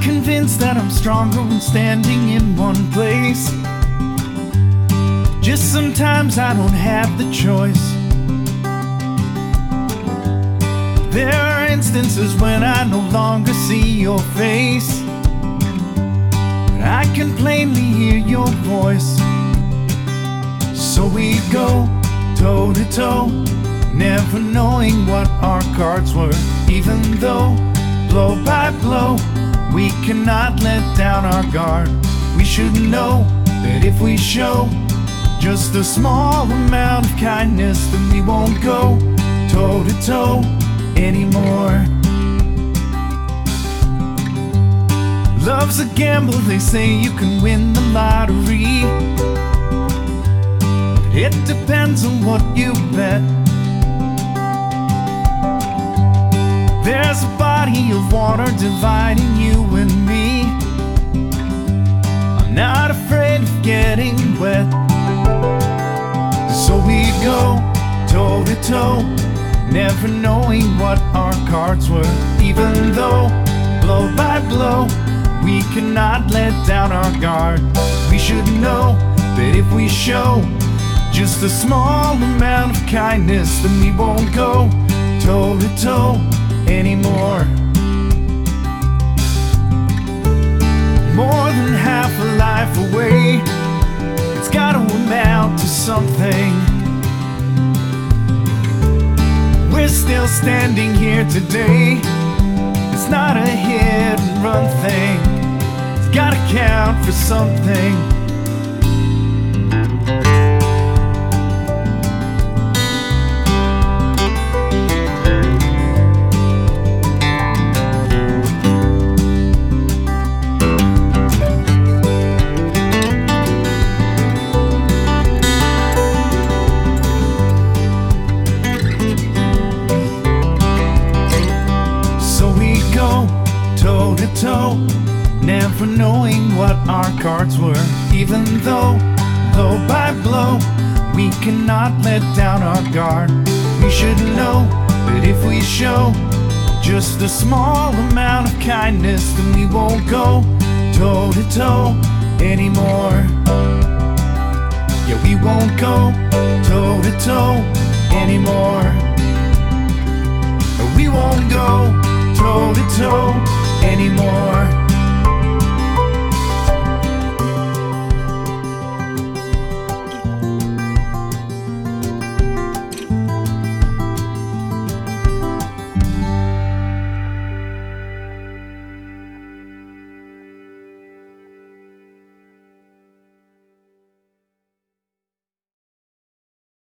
convinced that I'm stronger when standing in one place. Just sometimes I don't have the choice. There are instances when I no longer see your face, but I can plainly hear your voice. So we go toe to toe, never knowing what our cards were. Even though blow by blow we cannot let down our guard, we should know that if we show just a small amount of kindness, then we won't go toe to toe anymore. Love's a gamble, they say you can win the lottery. It depends on what you bet. There's a body of water dividing you and me. I'm not afraid of getting wet. So we go toe to toe, never knowing what our cards were. Even though blow by blow we cannot let down our guard, we should know that if we show just a small amount of kindness, then we won't go toe to toe anymore. More than half a life away, it's gotta amount to something. We're still standing here today. It's not a hit and run thing, it's gotta count for something. Toe to toe, never knowing what our cards were. Even though blow by blow we cannot let down our guard, we should know that if we show just a small amount of kindness, then we won't go toe to toe anymore. Yeah, we won't go toe to toe anymore. We won't go toe to toe anymore.